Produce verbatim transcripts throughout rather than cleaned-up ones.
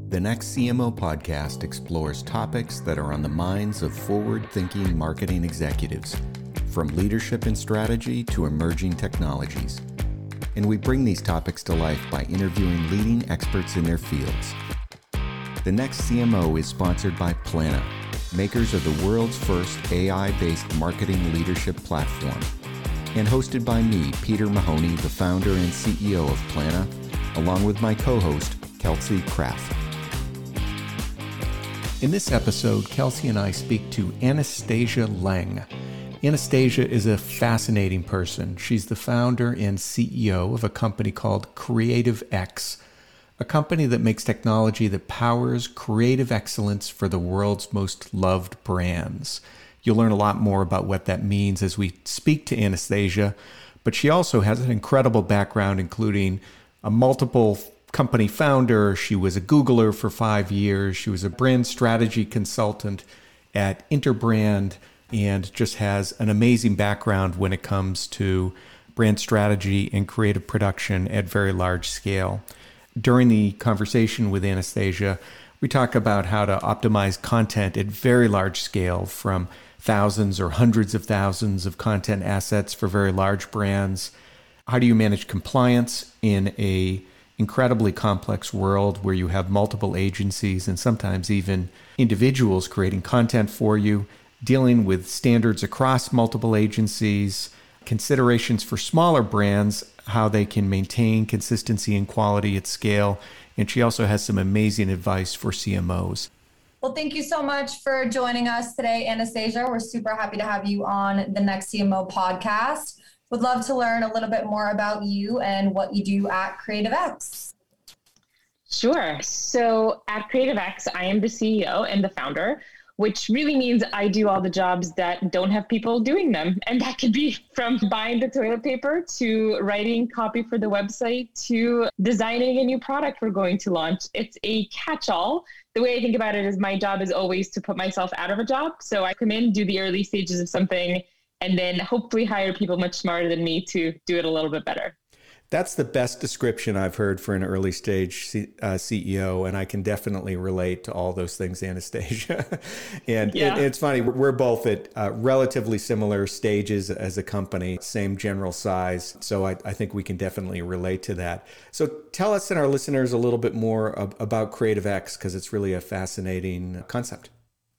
The Next C M O podcast explores topics that are on the minds of forward-thinking marketing executives, from leadership and strategy to emerging technologies. And we bring these topics to life by interviewing leading experts in their fields. The Next C M O is sponsored by Plana, makers of the world's first A I-based marketing leadership platform, and hosted by me, Peter Mahoney, the founder and C E O of Plana, along with my co-host, Kelsey Kraft. In this episode, Kelsey and I speak to Anastasia Leng. Anastasia is a fascinating person. She's the founder and C E O of a company called Creative X, a company that makes technology that powers creative excellence for the world's most loved brands. You'll learn a lot more about what that means as we speak to Anastasia, but she also has an incredible background, including a multiple company founder. She was a Googler for five years. She was a brand strategy consultant at Interbrand and just has an amazing background when it comes to brand strategy and creative production at very large scale. During the conversation with Anastasia, we talk about how to optimize content at very large scale, from thousands or hundreds of thousands of content assets for very large brands. How do you manage compliance in a incredibly complex world where you have multiple agencies and sometimes even individuals creating content for you, dealing with standards across multiple agencies, considerations for smaller brands, how they can maintain consistency and quality at scale. And she also has some amazing advice for C M Os. Well, thank you so much for joining us today, Anastasia. We're super happy to have you on the Next C M O podcast. Would love to learn a little bit more about you and what you do at Creative X. Sure. So at Creative X, I am the C E O and the founder, which really means I do all the jobs that don't have people doing them. And that could be from buying the toilet paper to writing copy for the website to designing a new product we're going to launch. It's a catch-all. The way I think about it is my job is always to put myself out of a job. So I come in, do the early stages of something, and then hopefully hire people much smarter than me to do it a little bit better. That's the best description I've heard for an early stage C, uh, C E O, and I can definitely relate to all those things, Anastasia. and yeah. it, it's funny, we're both at uh, relatively similar stages as a company, same general size, so I, I think we can definitely relate to that. So tell us and our listeners a little bit more ab- about Creative X, because it's really a fascinating concept.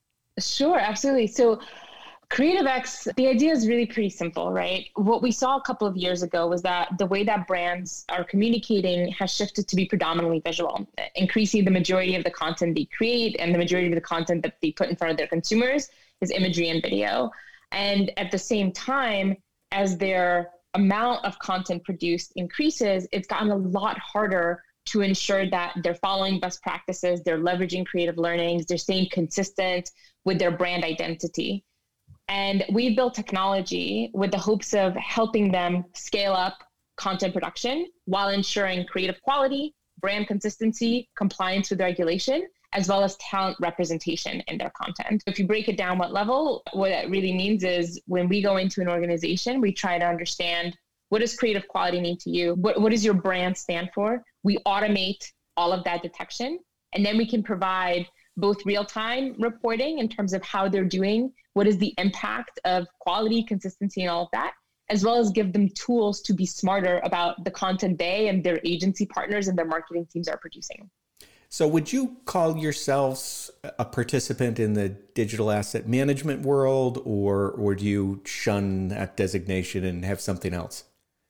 Sure, absolutely. So Creative X, the idea is really pretty simple, right? What we saw a couple of years ago was that the way that brands are communicating has shifted to be predominantly visual, increasing the majority of the content they create and the majority of the content that they put in front of their consumers is imagery and video. And at the same time, as their amount of content produced increases, it's gotten a lot harder to ensure that they're following best practices, they're leveraging creative learnings, they're staying consistent with their brand identity. And we built technology with the hopes of helping them scale up content production while ensuring creative quality, brand consistency, compliance with regulation, as well as talent representation in their content. If you break it down what level, what that really means is when we go into an organization, we try to understand, what does creative quality mean to you? What, what does your brand stand for? We automate all of that detection, and then we can provide both real-time reporting in terms of how they're doing, what is the impact of quality, consistency, and all of that, as well as give them tools to be smarter about the content they and their agency partners and their marketing teams are producing. So would you call yourselves a participant in the digital asset management world, or, or do you shun that designation and have something else?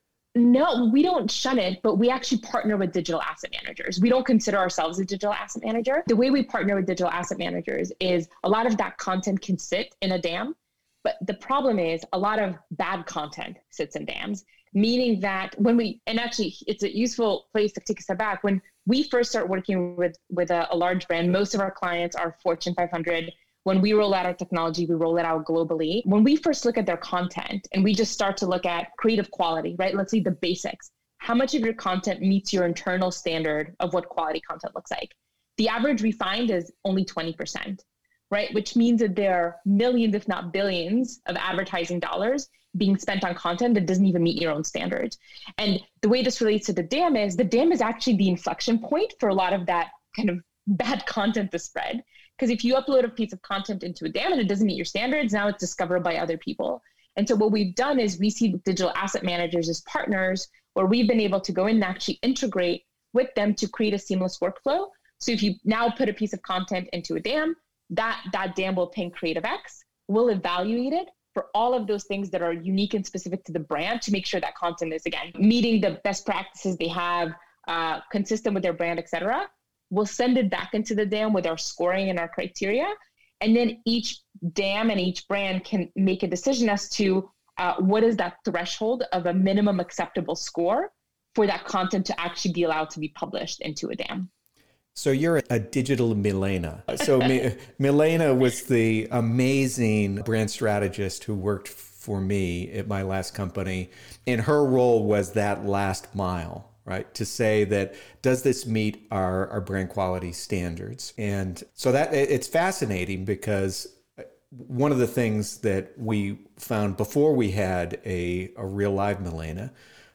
No, we don't shun it, but we actually partner with digital asset managers. We don't consider ourselves a digital asset manager. The way we partner with digital asset managers is a lot of that content can sit in a D A M, but the problem is a lot of bad content sits in D A Ms, meaning that when we, and actually it's a useful place to take a step back. When we first start working with, with a, a large brand, most of our clients are Fortune five hundred. When we roll out our technology, we roll it out globally. When we first look at their content and we just start to look at creative quality, right? Let's see the basics. How much of your content meets your internal standard of what quality content looks like? The average we find is only twenty percent, right? Which means that there are millions, if not billions, of advertising dollars being spent on content that doesn't even meet your own standards. And the way this relates to the D A M is the D A M is actually the inflection point for a lot of that kind of bad content to spread. Because if you upload a piece of content into a dam and it doesn't meet your standards, now it's discovered by other people. And so what we've done is we see digital asset managers as partners, where we've been able to go in and actually integrate with them to create a seamless workflow. So if you now put a piece of content into a dam, that, that dam will ping CreativeX, will evaluate it for all of those things that are unique and specific to the brand to make sure that content is, again, meeting the best practices they have, uh, consistent with their brand, et cetera. We'll send it back into the dam with our scoring and our criteria. And then each dam and each brand can make a decision as to uh, what is that threshold of a minimum acceptable score for that content to actually be allowed to be published into a dam. So you're a digital Milena. So Mi- Milena was the amazing brand strategist who worked for me at my last company. And her role was that last mile, right? To say that, does this meet our, our brand quality standards? And so that it's fascinating, because one of the things that we found before we had a, a real live Milena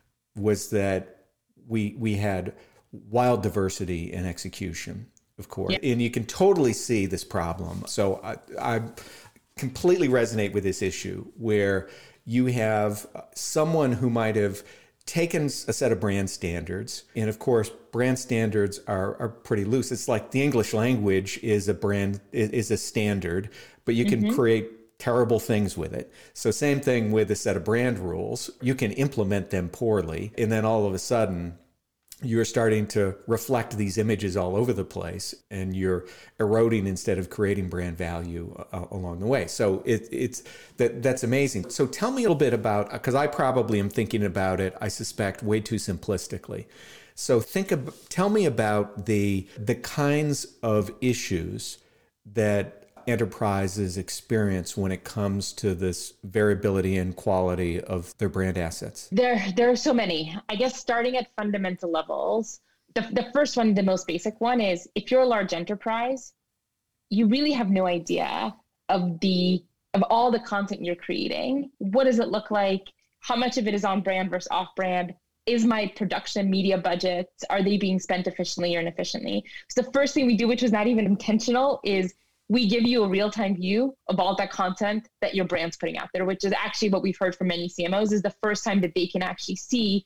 was that we we had wild diversity in execution, of course. Yeah. And you can totally see this problem. So I, I completely resonate with this issue, where you have someone who might have taken a set of brand standards. And of course, brand standards are, are pretty loose. It's like the English language is a brand, is a standard, but you can mm-hmm. create terrible things with it. So same thing with a set of brand rules. You can implement them poorly, and then all of a sudden, you're starting to reflect these images all over the place, and you're eroding instead of creating brand value uh, along the way. So it, it's that that's amazing. So tell me a little bit about, because I probably am thinking about it, I suspect, way too simplistically. So think of, tell me about the the kinds of issues that enterprises experience when it comes to this variability and quality of their brand assets? There, there are so many. I guess starting at fundamental levels, the, the first one, the most basic one, is if you're a large enterprise, you really have no idea of the of all the content you're creating. What does it look like? How much of it is on brand versus off brand? Is my production media budgets, are they being spent efficiently or inefficiently? So the first thing we do, which was not even intentional, is we give you a real-time view of all that content that your brand's putting out there, which is actually what we've heard from many C M Os, is the first time that they can actually see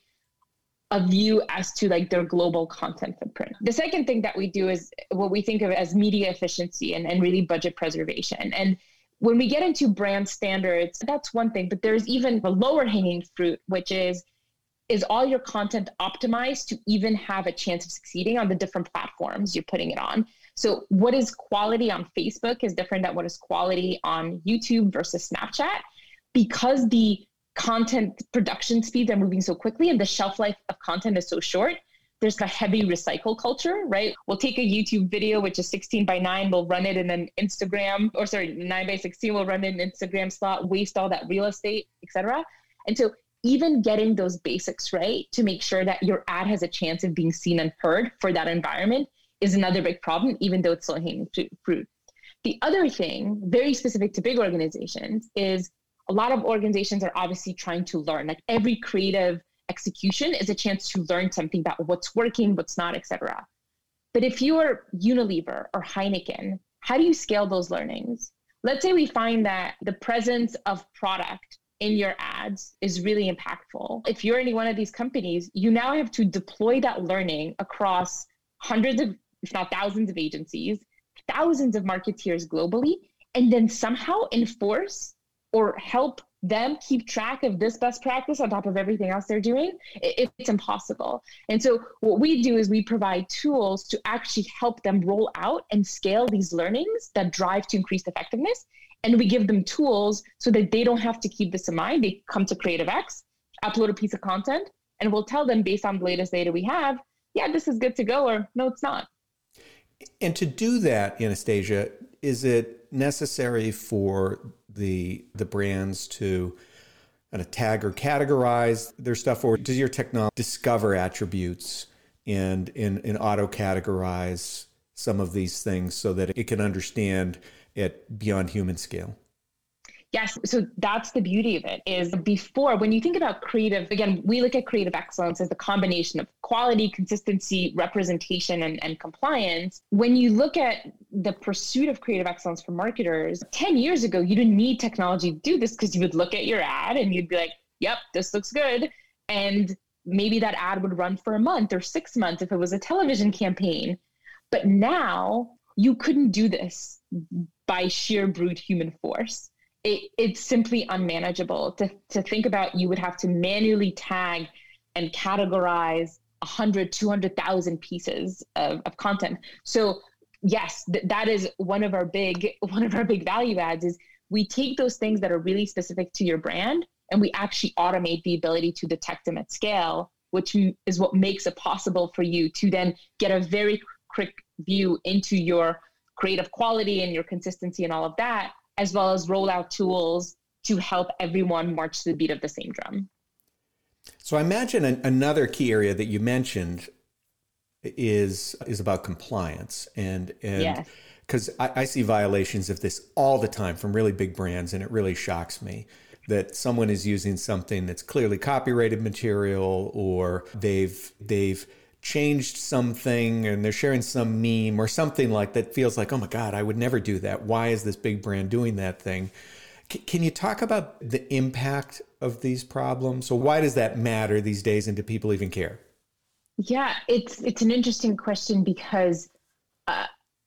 a view as to like their global content footprint. The second thing that we do is what we think of as media efficiency and, and really budget preservation. And when we get into brand standards, that's one thing, but there's even a lower hanging fruit, which is, is all your content optimized to even have a chance of succeeding on the different platforms you're putting it on? So what is quality on Facebook is different than what is quality on YouTube versus Snapchat, because the content production speeds are moving so quickly and the shelf life of content is so short. There's a heavy recycle culture, right? We'll take a YouTube video, which is sixteen by nine, we'll run it in an Instagram, or sorry, nine by sixteen, we'll run it in an Instagram slot, waste all that real estate, et cetera. And so even getting those basics right to make sure that your ad has a chance of being seen and heard for that environment is another big problem, even though it's low-hanging fruit. The other thing, very specific to big organizations, is a lot of organizations are obviously trying to learn. Like every creative execution is a chance to learn something about what's working, what's not, et cetera. But if you're Unilever or Heineken, how do you scale those learnings? Let's say we find that the presence of product in your ads is really impactful. If you're any one of these companies, you now have to deploy that learning across hundreds of, if not thousands of agencies, thousands of marketeers globally, and then somehow enforce or help them keep track of this best practice on top of everything else they're doing. It's impossible. And so what we do is we provide tools to actually help them roll out and scale these learnings that drive to increased effectiveness. And we give them tools so that they don't have to keep this in mind. They come to CreativeX, upload a piece of content, and we'll tell them based on the latest data we have, yeah, this is good to go, or no, it's not. And to do that, Anastasia, is it necessary for the the brands to kind of tag or categorize their stuff, or does your technology discover attributes and, and, and auto-categorize some of these things so that it can understand it beyond human scale? Yes. So that's the beauty of it is before, when you think about creative, again, we look at creative excellence as the combination of quality, consistency, representation, and, and compliance. When you look at the pursuit of creative excellence for marketers, ten years ago, you didn't need technology to do this because you would look at your ad and you'd be like, yep, this looks good. And maybe that ad would run for a month or six months if it was a television campaign. But now you couldn't do this by sheer brute human force. It, it's simply unmanageable to, to think about. You would have to manually tag and categorize one hundred, two hundred thousand pieces of, of content. So yes, th- that is one of our big, one of our big value adds is we take those things that are really specific to your brand and we actually automate the ability to detect them at scale, which is what makes it possible for you to then get a very quick view into your creative quality and your consistency and all of that, as well as roll out tools to help everyone march to the beat of the same drum. So I imagine an, another key area that you mentioned is is about compliance. And and because yes. I, I see violations of this all the time from really big brands, and it really shocks me that someone is using something that's clearly copyrighted material, or they've they've changed something and they're sharing some meme or something like that feels like, oh my God, I would never do that. Why is this big brand doing that thing? C- can you talk about the impact of these problems? So why does that matter these days, and do people even care? Yeah, it's it's an interesting question because uh,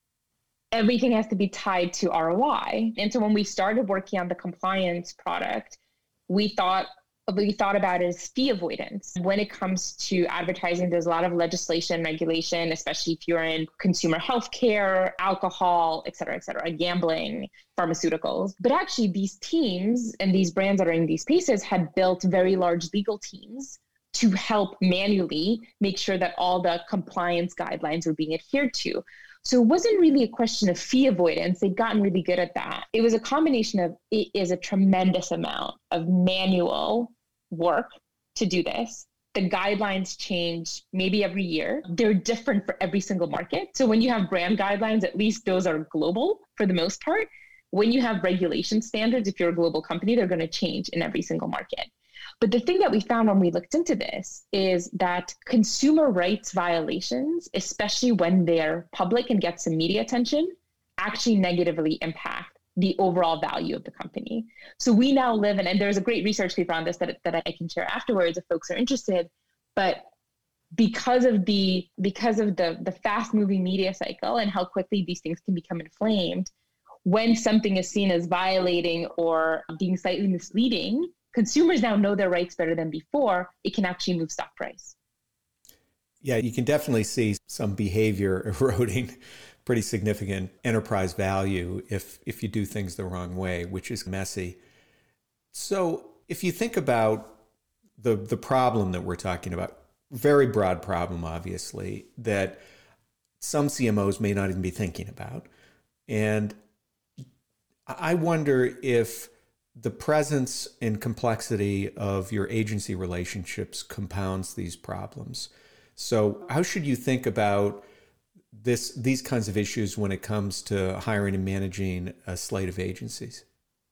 everything has to be tied to R O I. And so when we started working on the compliance product, we thought we thought about it as fee avoidance. When it comes to advertising, there's a lot of legislation, regulation, especially if you're in consumer healthcare, alcohol, et cetera, et cetera, gambling, pharmaceuticals. But actually these teams and these brands that are in these spaces had built very large legal teams to help manually make sure that all the compliance guidelines were being adhered to. So it wasn't really a question of fee avoidance. They'd gotten really good at that. It was a combination of, it is a tremendous amount of manual work to do this. The guidelines change maybe every year. They're different for every single market. So when you have brand guidelines, at least those are global for the most part. When you have regulation standards, if you're a global company, they're going to change in every single market. But the thing that we found when we looked into this is that consumer rights violations, especially when they're public and get some media attention, actually negatively impact the overall value of the company. So we now live in, and there's a great research paper on this that, that I can share afterwards if folks are interested, but because of the because of the, the fast moving media cycle and how quickly these things can become inflamed, when something is seen as violating or being slightly misleading, consumers now know their rights better than before. It can actually move stock price. Yeah, you can definitely see some behavior eroding pretty significant enterprise value if if you do things the wrong way, which is messy. So if you think about the the problem that we're talking about, very broad problem, obviously, that some C M Os may not even be thinking about. And I wonder if the presence and complexity of your agency relationships compounds these problems. So how should you think about this these kinds of issues when it comes to hiring and managing a slate of agencies?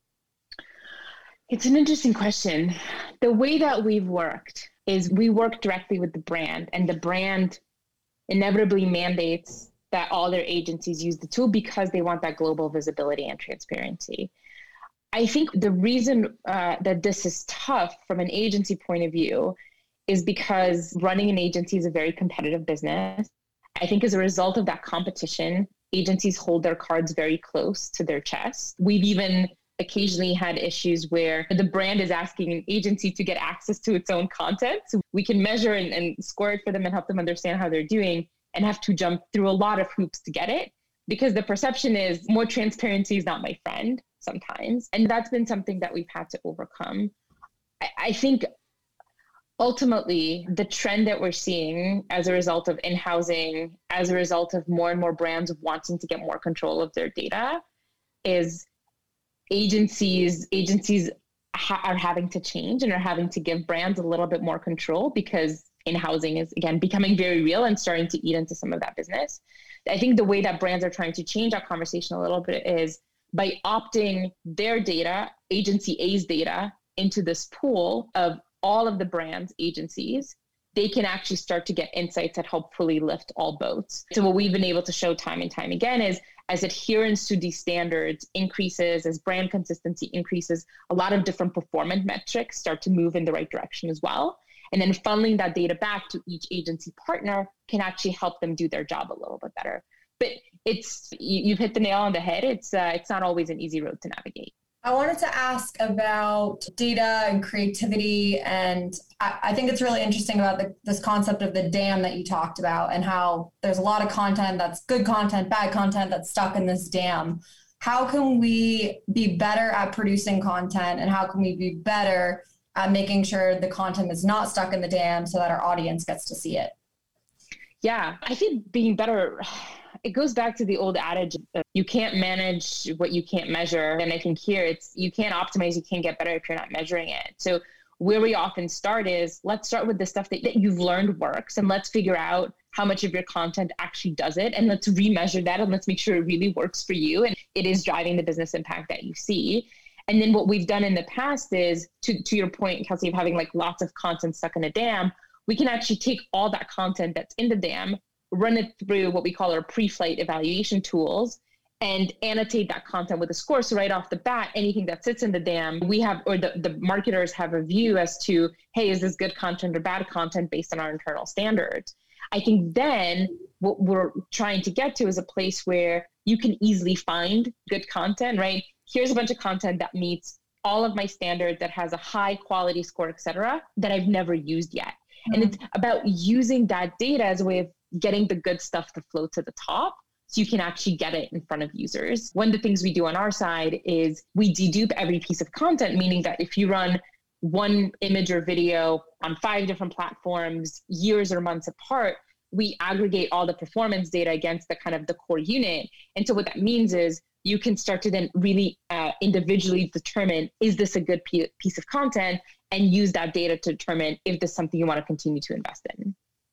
It's an interesting question. The way that we've worked is we work directly with the brand, and the brand inevitably mandates that all their agencies use the tool because they want that global visibility and transparency. I think the reason uh, that this is tough from an agency point of view is because running an agency is a very competitive business. I think as a result of that competition, agencies hold their cards very close to their chest. We've even occasionally had issues where the brand is asking an agency to get access to its own content. So we can measure and, and score it for them and help them understand how they're doing, and have to jump through a lot of hoops to get it, because the perception is more transparency is not my friend sometimes. And that's been something that we've had to overcome. I, I think ultimately the trend that we're seeing as a result of in-housing, as a result of more and more brands wanting to get more control of their data, is agencies agencies ha- are having to change and are having to give brands a little bit more control, because in-housing is, again, becoming very real and starting to eat into some of that business. I think the way that brands are trying to change that conversation a little bit is by opting their data, agency A's data, into this pool of all of the brands, agencies, they can actually start to get insights that hopefully lift all boats. So what we've been able to show time and time again is as adherence to these standards increases, as brand consistency increases, a lot of different performance metrics start to move in the right direction as well. And then funneling that data back to each agency partner can actually help them do their job a little bit better. But it's, you, you've hit the nail on the head. It's uh, it's not always an easy road to navigate. I wanted to ask about data and creativity. And I, I think it's really interesting about the, this concept of the dam that you talked about and how there's a lot of content that's good content, bad content that's stuck in this dam. How can we be better at producing content, and how can we be better at making sure the content is not stuck in the dam so that our audience gets to see it? Yeah, I think being better, it goes back to the old adage of you can't manage what you can't measure. And I think here it's, you can't optimize, you can't get better if you're not measuring it. So where we often start is, let's start with the stuff that, that you've learned works, and let's figure out how much of your content actually does it. And let's remeasure that, and let's make sure it really works for you and it is driving the business impact that you see. And then what we've done in the past is, to, to your point, Kelsey, of having like lots of content stuck in a dam, we can actually take all that content that's in the dam, run it through what we call our pre-flight evaluation tools, and annotate that content with a score. So right off the bat, anything that sits in the dam, we have, or the, the marketers have a view as to, hey, is this good content or bad content based on our internal standards? I think then what we're trying to get to is a place where you can easily find good content, right? Here's a bunch of content that meets all of my standards, that has a high quality score, et cetera, that I've never used yet. Mm-hmm. And it's about using that data as a way of getting the good stuff to flow to the top, so you can actually get it in front of users. One of the things we do on our side is we dedupe every piece of content, meaning that if you run one image or video on five different platforms, years or months apart, we aggregate all the performance data against the kind of the core unit. And so what that means is you can start to then really uh, individually determine, is this a good p- piece of content, and use that data to determine if this is something you want to continue to invest in.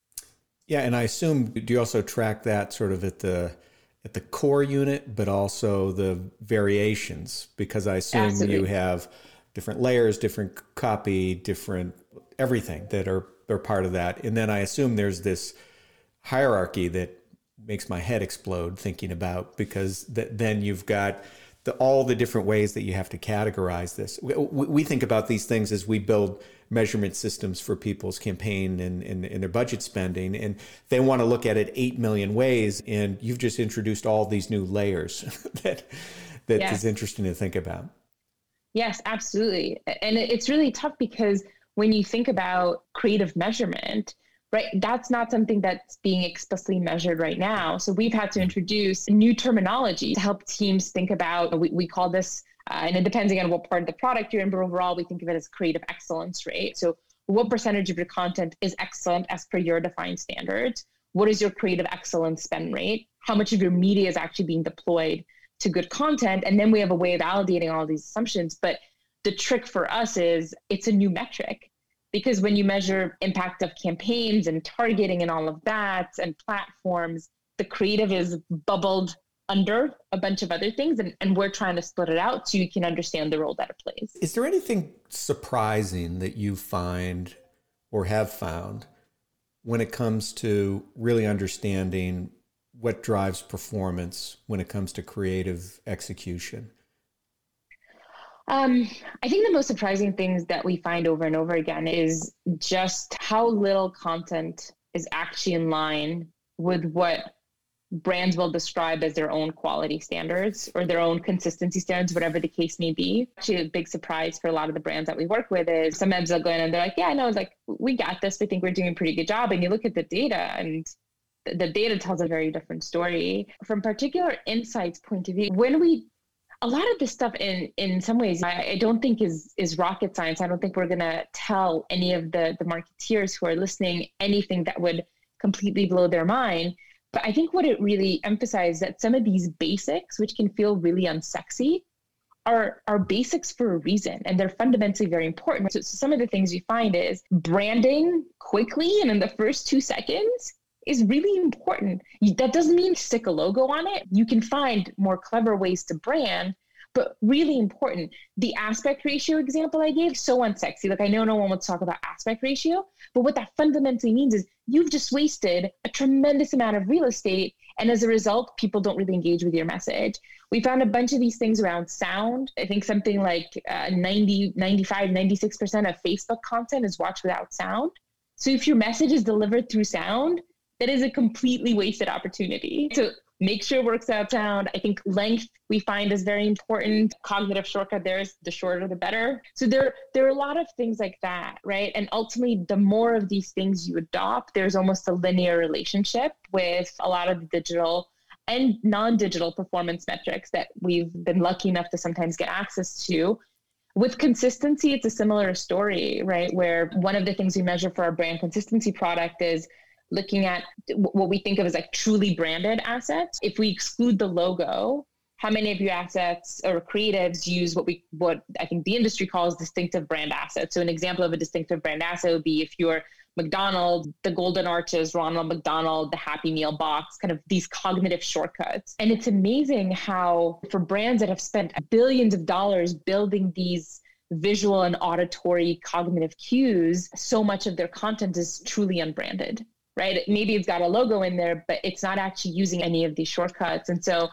Yeah, and I assume, do you also track that sort of at the at the core unit, but also the variations? Because I assume Absolutely. You have different layers, different copy, different everything that are, are part of that. And then I assume there's this hierarchy that makes my head explode thinking about, because th- then you've got the, all the different ways that you have to categorize this. We, we think about these things as we build measurement systems for people's campaign and, and, and their budget spending, and they want to look at it eight million ways, and you've just introduced all these new layers that that yes. is interesting to think about. Yes, absolutely. And it's really tough because when you think about creative measurement, right, that's not something that's being explicitly measured right now. So we've had to introduce new terminology to help teams think about, we, we call this, uh, and it depends again on what part of the product you're in, but overall we think of it as creative excellence, right? So what percentage of your content is excellent as per your defined standards? What is your creative excellence spend rate? How much of your media is actually being deployed to good content? And then we have a way of validating all these assumptions. But the trick for us is it's a new metric. Because when you measure impact of campaigns and targeting and all of that and platforms, the creative is bubbled under a bunch of other things. And, and we're trying to split it out so you can understand the role that it plays. Is there anything surprising that you find or have found when it comes to really understanding what drives performance when it comes to creative execution? Um, I think the most surprising things that we find over and over again is just how little content is actually in line with what brands will describe as their own quality standards or their own consistency standards, whatever the case may be. Actually, a big surprise for a lot of the brands that we work with is sometimes they'll go in and they're like, yeah, no, it's like, we got this. We think we're doing a pretty good job. And you look at the data and the data tells a very different story. From particular insights point of view, when we A lot of this stuff in, in some ways, I, I don't think is, is rocket science. I don't think we're going to tell any of the, the marketeers who are listening anything that would completely blow their mind. But I think what it really emphasizes that some of these basics, which can feel really unsexy, are, are basics for a reason. And they're fundamentally very important. So, so some of the things you find is branding quickly and in the first two seconds is really important. That doesn't mean stick a logo on it. You can find more clever ways to brand, But really important, the aspect ratio example I gave, so unsexy. Like I know no one wants to talk about aspect ratio, but what that fundamentally means is you've just wasted a tremendous amount of real estate. And as a result, people don't really engage with your message. We found a bunch of these things around sound. I think something like uh, ninety, ninety-five, ninety-six percent of Facebook content is watched without sound. So if your message is delivered through sound, that is a completely wasted opportunity. So make sure it works out sound. I think length we find is very important. Cognitive shortcut there is the shorter, the better. So there, there are a lot of things like that, right? And ultimately, the more of these things you adopt, there's almost a linear relationship with a lot of the digital and non-digital performance metrics that we've been lucky enough to sometimes get access to. With consistency, it's a similar story, right? Where one of the things we measure for our brand consistency product is looking at what we think of as like truly branded assets. If we exclude the logo, how many of your assets or creatives use what we, what I think the industry calls distinctive brand assets? So an example of a distinctive brand asset would be if you're McDonald's, the Golden Arches, Ronald McDonald, the Happy Meal box, kind of these cognitive shortcuts. And it's amazing how for brands that have spent billions of dollars building these visual and auditory cognitive cues, so much of their content is truly unbranded, right? Maybe it's got a logo in there, but it's not actually using any of these shortcuts. And so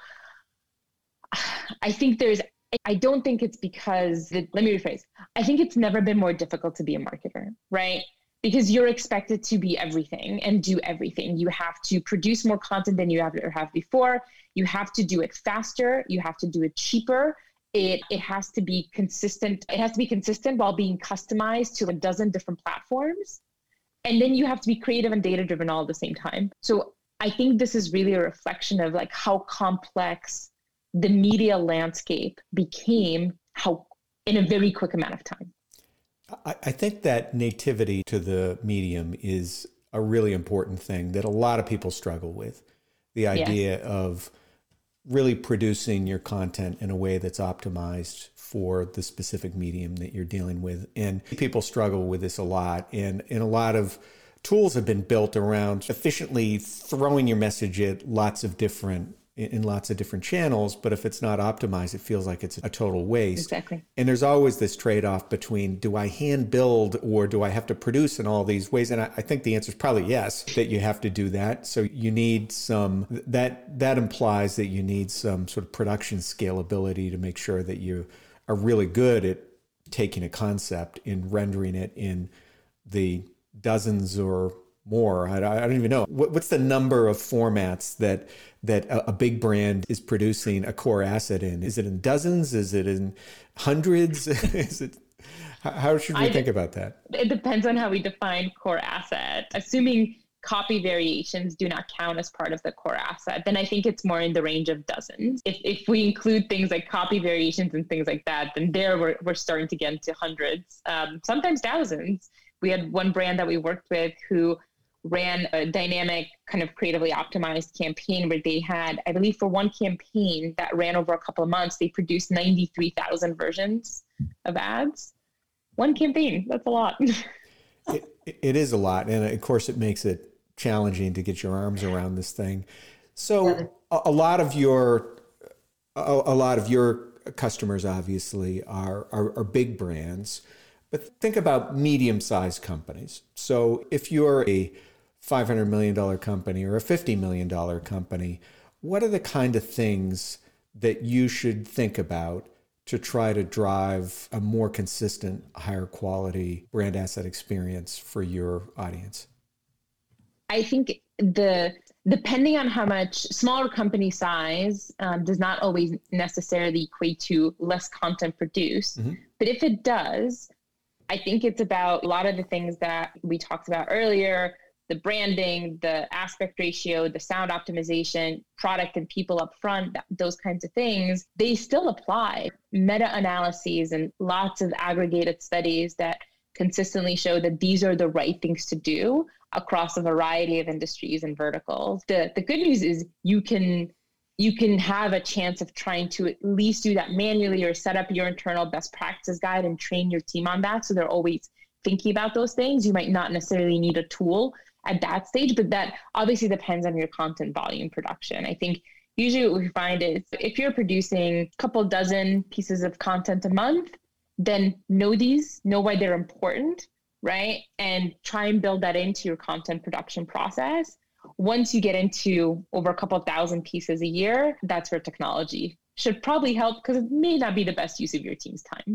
I think there's, I don't think it's because, the, let me rephrase. I think it's never been more difficult to be a marketer, right? Because you're expected to be everything and do everything. You have to produce more content than you have ever have before. You have to do it faster. You have to do it cheaper. It it has to be consistent. It has to be consistent while being customized to a dozen different platforms. And then you have to be creative and data-driven all at the same time. So I think this is really a reflection of like how complex the media landscape became how in a very quick amount of time. I think that nativity to the medium is a really important thing that a lot of people struggle with. The idea yes. of really producing your content in a way that's optimized for the specific medium that you're dealing with. And people struggle with this a lot. And, and a lot of tools have been built around efficiently throwing your message at lots of different in lots of different channels, but if it's not optimized, it feels like it's a total waste. Exactly. And there's always this trade-off between, do I hand build or do I have to produce in all these ways? And I, I think the answer is probably yes, that you have to do that. So you need some, that that implies that you need some sort of production scalability to make sure that you are really good at taking a concept and rendering it in the dozens or more. I, I don't even know. What, what's the number of formats that that a, a big brand is producing a core asset in? Is it in dozens? Is it in hundreds? Is it? How should we I, think about that? It depends on how we define core asset. Assuming copy variations do not count as part of the core asset, then I think it's more in the range of dozens. If if we include things like copy variations and things like that, then there we're, we're starting to get into hundreds, um, sometimes thousands. We had one brand that we worked with who ran a dynamic kind of creatively optimized campaign where they had, I believe for one campaign that ran over a couple of months, they produced ninety-three thousand versions of ads. One campaign, that's a lot. it, it is a lot. And of course it makes it challenging to get your arms around this thing. So a, a lot of your, a, a lot of your customers obviously are, are, are big brands, but think about medium-sized companies. So if you're a five hundred million dollars company or a fifty million dollars company, what are the kind of things that you should think about to try to drive a more consistent, higher quality brand asset experience for your audience? I think the depending on how much smaller company size um, does not always necessarily equate to less content produced. Mm-hmm. But if it does, I think it's about a lot of the things that we talked about earlier, the branding, the aspect ratio, the sound optimization, product and people up front, those kinds of things, they still apply. Meta-analyses and lots of aggregated studies that consistently show that these are the right things to do across a variety of industries and verticals. The, the good news is you can you can have a chance of trying to at least do that manually or set up your internal best practices guide and train your team on that. So they're always thinking about those things. You might not necessarily need a tool at that stage, but that obviously depends on your content volume production. I think Usually what we find is if you're producing a couple dozen pieces of content a month, then know these, know why they're important, right? And try and build that into your content production process. Once you get into over a couple thousand pieces a year, that's where technology should probably help, because it may not be the best use of your team's time.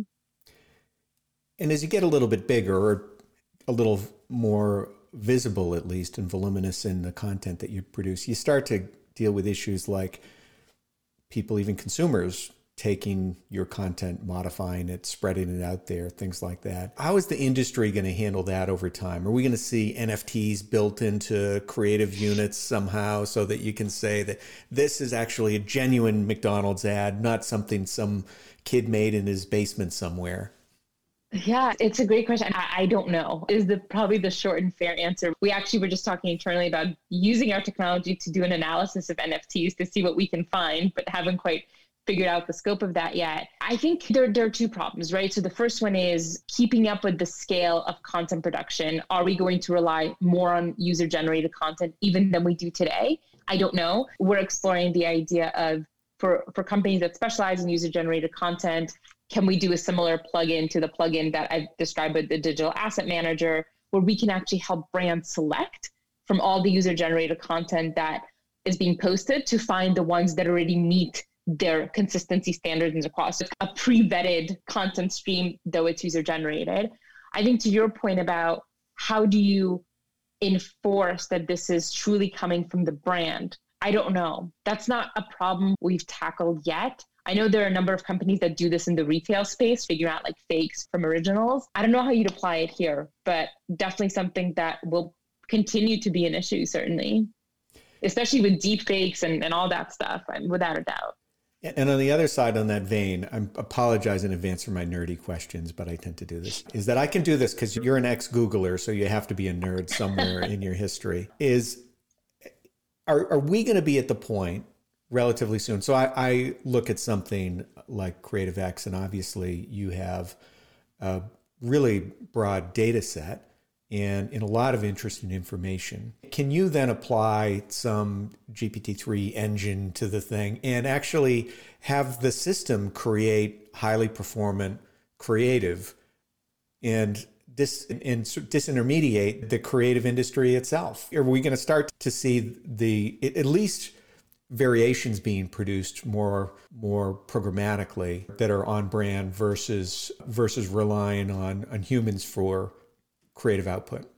And as you get a little bit bigger, or a little more visible, at least, and voluminous in the content that you produce, you start to deal with issues like people, even consumers, taking your content, modifying it, spreading it out there, things like that. How is the industry going to handle that over time? Are we going to see N F Ts built into creative units somehow so that you can say that this is actually a genuine McDonald's ad, not something some kid made in his basement somewhere? Yeah, it's a great question. I, I don't know is the probably the short and fair answer. We actually were just talking internally about using our technology to do an analysis of N F Ts to see what we can find, but haven't quite figured out the scope of that yet. I think there, there are two problems, right? So the first one is keeping up with the scale of content production. Are we going to rely more on user-generated content even than we do today? I don't know. We're exploring the idea of, for, for companies that specialize in user-generated content, can we do a similar plugin to the plugin that I've described with the Digital Asset Manager, where we can actually help brands select from all the user-generated content that is being posted to find the ones that already meet their consistency standards across. It's a pre-vetted content stream, though it's user-generated. I think to your point about how do you enforce that this is truly coming from the brand, I don't know. That's not a problem we've tackled yet. I know there are a number of companies that do this in the retail space, figuring out like fakes from originals. I don't know how you'd apply it here, but definitely something that will continue to be an issue, certainly, especially with deep fakes and, and all that stuff, without a doubt. And on the other side, on that vein, I apologize in advance for my nerdy questions, but I tend to do this, is that I can do this because you're an ex-Googler, so you have to be a nerd somewhere in your history. Is, are, are we going to be at the point relatively soon? So I, I look at something like Creative X, and obviously you have a really broad data set and in a lot of interesting information. Can you then apply some G P T three engine to the thing and actually have the system create highly performant creative and dis and disintermediate the creative industry itself? Are we going to start to see the at least variations being produced more more programmatically that are on brand versus versus relying on on humans for creative output?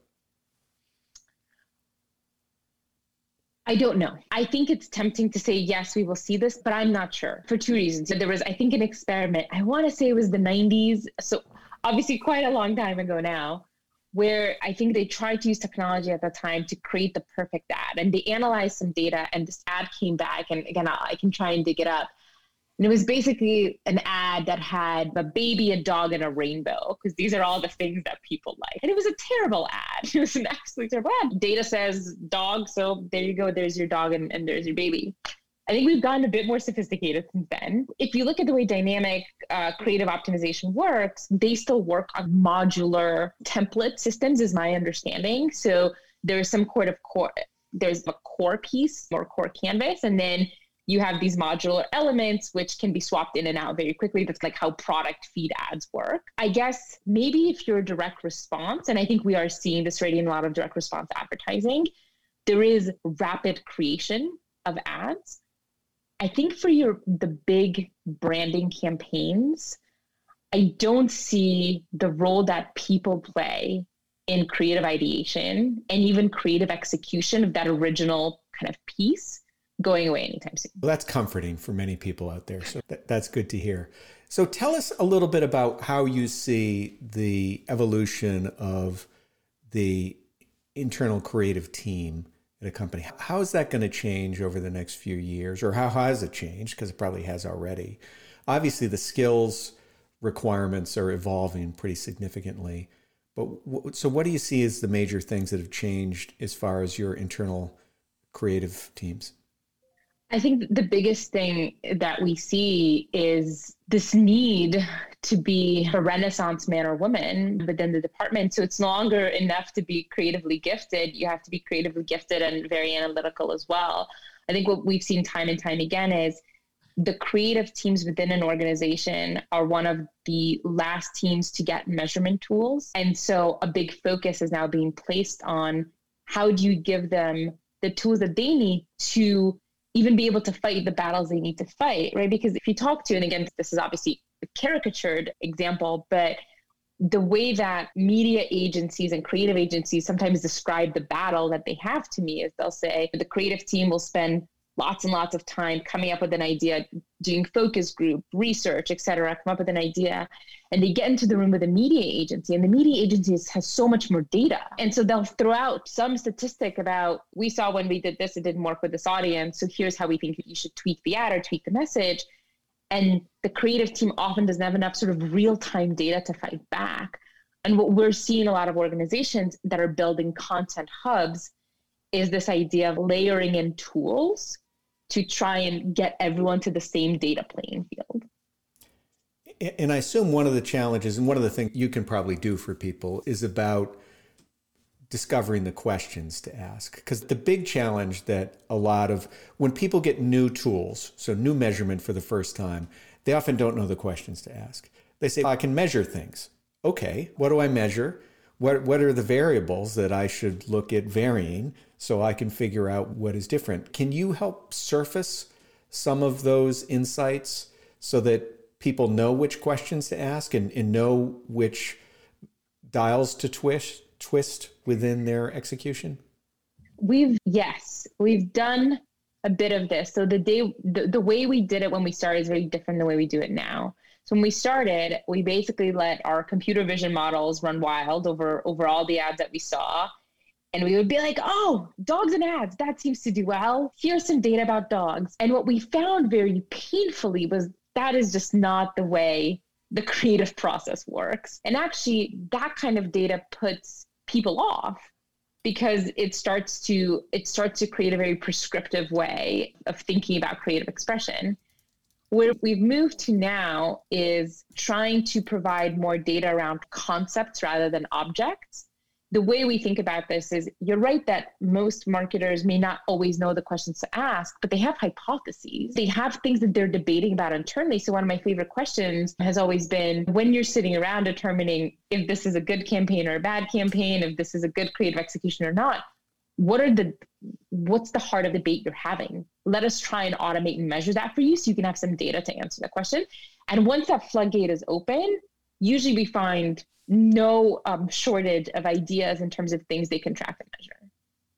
I don't know. I think it's tempting to say, yes, we will see this, but I'm not sure for two reasons. There was, I think, an experiment. I want to say it was the nineties. So obviously quite a long time ago now, where I think they tried to use technology at the time to create the perfect ad. And they analyzed some data and this ad came back. And again, I can try and dig it up. And it was basically an ad that had a baby, a dog, and a rainbow, because these are all the things that people like. And it was a terrible ad. It was an absolutely terrible ad. Data says dog, so there you go. There's your dog and, and there's your baby. I think we've gotten a bit more sophisticated since then. If you look at the way dynamic uh, creative optimization works, they still work on modular template systems, is my understanding. So there's some sort of core, there's a core piece or core canvas, and then you have these modular elements which can be swapped in and out very quickly. That's like how product feed ads work. I guess maybe if you're direct response, and I think we are seeing this already in a lot of direct response advertising, there is rapid creation of ads. I think for your the big branding campaigns, I don't see the role that people play in creative ideation and even creative execution of that original kind of piece going away anytime soon. Well, that's comforting for many people out there. So that, that's good to hear. So tell us a little bit about how you see the evolution of the internal creative team at a company. How is that going to change over the next few years, or how has it changed? Because it probably has already. Obviously, the skills requirements are evolving pretty significantly. But w- so what do you see as the major things that have changed as far as your internal creative teams? I think the biggest thing that we see is this need to be a Renaissance man or woman within the department. So it's no longer enough to be creatively gifted. You have to be creatively gifted and very analytical as well. I think what we've seen time and time again is the creative teams within an organization are one of the last teams to get measurement tools. And so a big focus is now being placed on how do you give them the tools that they need to even be able to fight the battles they need to fight, right? Because if you talk to, and again, this is obviously a caricatured example, but the way that media agencies and creative agencies sometimes describe the battle that they have to me is they'll say the creative team will spend lots and lots of time coming up with an idea, doing focus group, research, et cetera, come up with an idea. And they get into the room with a media agency, and the media agency has so much more data. And so they'll throw out some statistic about, we saw when we did this, it didn't work with this audience. So here's how we think you should tweak the ad or tweak the message. And the creative team often doesn't have enough sort of real-time data to fight back. And what we're seeing a lot of organizations that are building content hubs is this idea of layering in tools to try and get everyone to the same data playing field. And I assume one of the challenges, and one of the things you can probably do for people, is about discovering the questions to ask. Because the big challenge that a lot of, when people get new tools, so new measurement for the first time, they often don't know the questions to ask. They say, I can measure things. Okay, what do I measure? What what are the variables that I should look at varying so I can figure out what is different? Can you help surface some of those insights so that people know which questions to ask and, and know which dials to twist, twist within their execution? We've, yes, we've done a bit of this. So the day, the, the way we did it when we started is very different than the way we do it now. So when we started, we basically let our computer vision models run wild over, over all the ads that we saw. And we would be like, oh, dogs and ads, that seems to do well. Here's some data about dogs. And what we found very painfully was that is just not the way the creative process works. And actually, that kind of data puts people off because it starts to it starts to create a very prescriptive way of thinking about creative expression. Where we've moved to now is trying to provide more data around concepts rather than objects. The way we think about this is, you're right that most marketers may not always know the questions to ask, but they have hypotheses. They have things that they're debating about internally. So one of my favorite questions has always been, when you're sitting around determining if this is a good campaign or a bad campaign, if this is a good creative execution or not, what are the, what's the heart of the debate you're having? Let us try and automate and measure that for you so you can have some data to answer the question. And once that floodgate is open, usually we find no um, shortage of ideas in terms of things they can track and measure.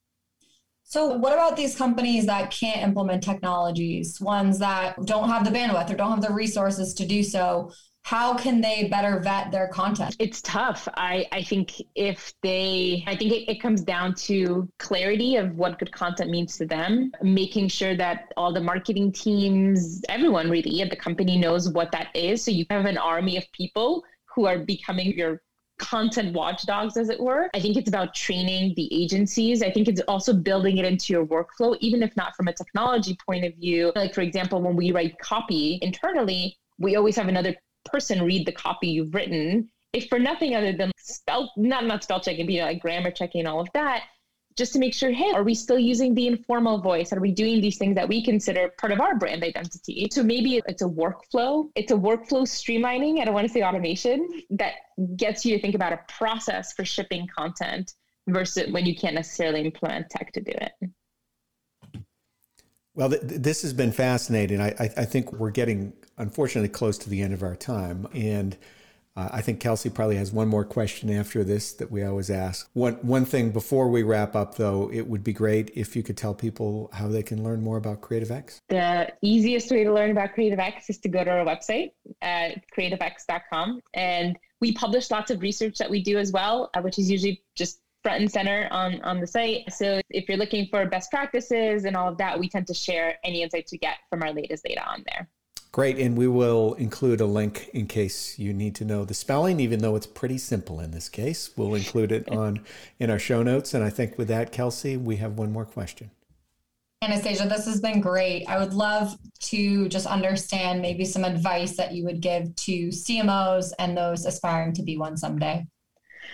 So what about these companies that can't implement technologies, ones that don't have the bandwidth or don't have the resources to do so? How can they better vet their content? It's tough. I, I think if they, I think it, it comes down to clarity of what good content means to them, making sure that all the marketing teams, everyone really at the company knows what that is. So you have an army of people who are becoming your content watchdogs, as it were. I think it's about training the agencies. I think it's also building it into your workflow, even if not from a technology point of view. Like, for example, when we write copy internally, we always have another person read the copy you've written, if for nothing other than spell, not, not spell checking, but you know, like grammar checking, all of that, just to make sure, hey, are we still using the informal voice? Are we doing these things that we consider part of our brand identity? So maybe it's a workflow. It's a workflow streamlining. I don't want to say automation that gets you to think about a process for shipping content versus when you can't necessarily implement tech to do it. Well, th- this has been fascinating. I, I, I think we're getting, unfortunately, close to the end of our time. And Uh, I think Kelsey probably has one more question after this that we always ask. One one thing before we wrap up, though, it would be great if you could tell people how they can learn more about CreativeX. The easiest way to learn about CreativeX is to go to our website at creative x dot com. And we publish lots of research that we do as well, uh, which is usually just front and center on, on the site. So if you're looking for best practices and all of that, we tend to share any insights we get from our latest data on there. Great. And we will include a link in case you need to know the spelling, even though it's pretty simple in this case. We'll include it on in our show notes. And I think with that, Kelsey, we have one more question. Anastasia, this has been great. I would love to just understand maybe some advice that you would give to C M Os and those aspiring to be one someday.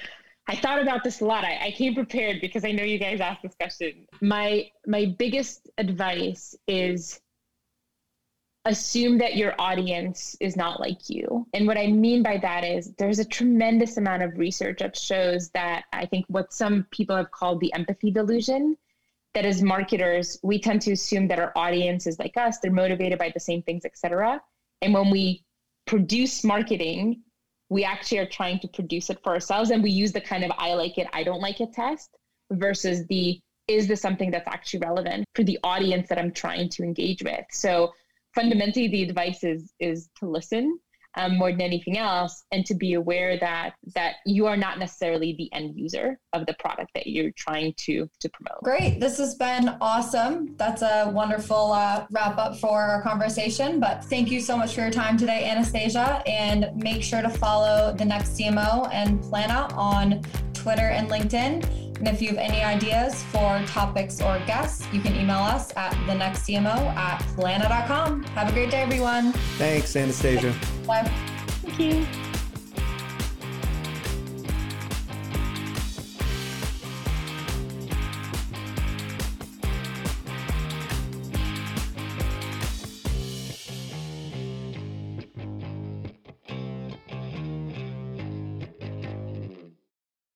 I thought about this a lot. I, I came prepared because I know you guys asked this question. My my biggest advice is assume that your audience is not like you. And what I mean by that is there's a tremendous amount of research that shows that I think what some people have called the empathy delusion, that as marketers, we tend to assume that our audience is like us, they're motivated by the same things, et cetera. And when we produce marketing, we actually are trying to produce it for ourselves. And we use the kind of I like it, I don't like it test versus the, is this something that's actually relevant for the audience that I'm trying to engage with? So fundamentally, the advice is, is to listen um, more than anything else, and to be aware that that you are not necessarily the end user of the product that you're trying to, to promote. Great. This has been awesome. That's a wonderful uh, wrap up for our conversation. But thank you so much for your time today, Anastasia. And make sure to follow The Next C M O and Planna on Twitter and LinkedIn. And if you have any ideas for topics or guests, you can email us at the next C M O at planna dot com. Have a great day, everyone. Thanks, Anastasia. Bye. Thank you.